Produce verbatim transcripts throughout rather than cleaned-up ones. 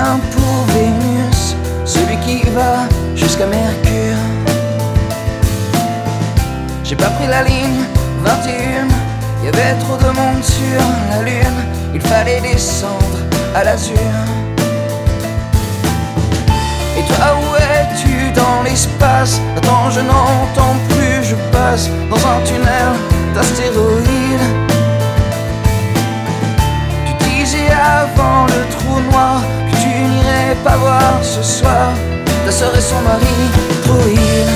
chemin pour Vénus, celui qui va jusqu'à Mercure. J'ai pas pris la ligne vingt et un, y avait trop de monde sur la lune, il fallait descendre à l'azur. Et toi, où es-tu dans l'espace? Attends, je n'entends plus, je passe dans un tunnel d'astéroïdes. Tu disais avant le trou noir que tu n'irais pas voir ce soir ta sœur et son mari droïde.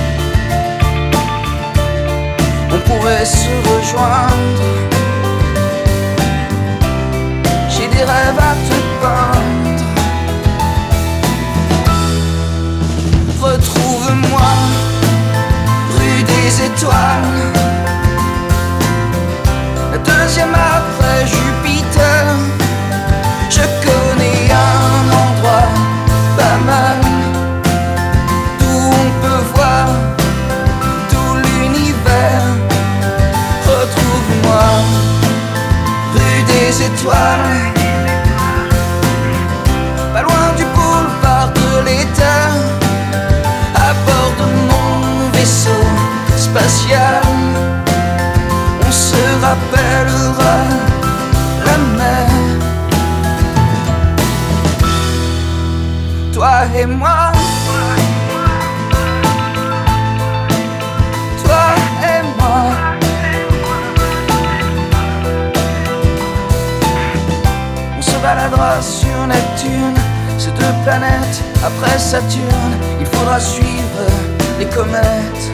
On pourrait se rejoindre, j'ai des rêves à te peindre. Retrouve-moi, rue des étoiles, la deuxième après Jupiter. Je connais un endroit pas mal, d'où on peut voir tout l'univers. Retrouve-moi, rue des étoiles, pas loin du boulevard de l'État, à bord de mon vaisseau spatial. On se rappellera la mer, toi et moi, toi et moi. On se baladera sur Neptune, ces deux planètes après Saturne. Il faudra suivre les comètes.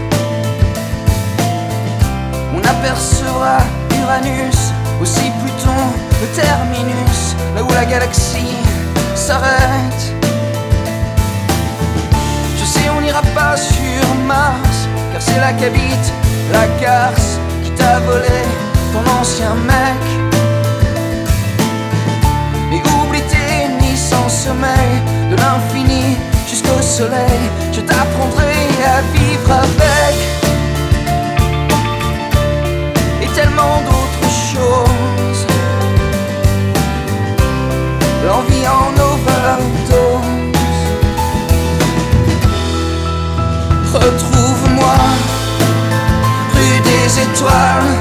On apercevra Uranus, aussi Pluton, le terminus, là où la galaxie s'arrête. Je sais, on n'ira pas sur Mars, car c'est là qu'habite la garce qui t'a volé ton ancien mec. Mais oublie tes nuits sans sommeil, de l'infini jusqu'au soleil, je t'apprendrai à vivre avec. Et tellement d'autres choses, l'envie en overdose. Retrouve-moi, rue des étoiles,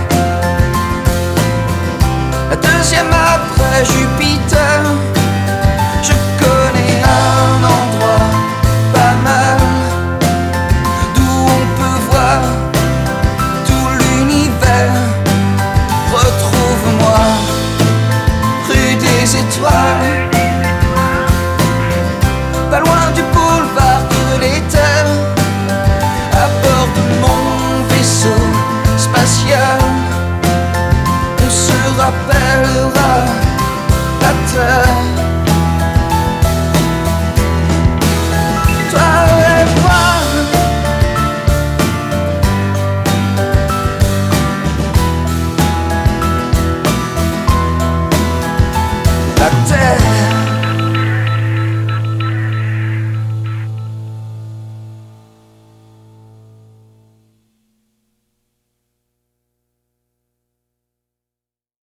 la deuxième après Jupiter. Je connais un endroit pas mal, d'où on peut voir tout l'univers. Retrouve-moi, rue des étoiles, pas loin du boulevard de l'État, à bord de mon vaisseau spatial. On se rappellera la terre, toi et moi. La terre.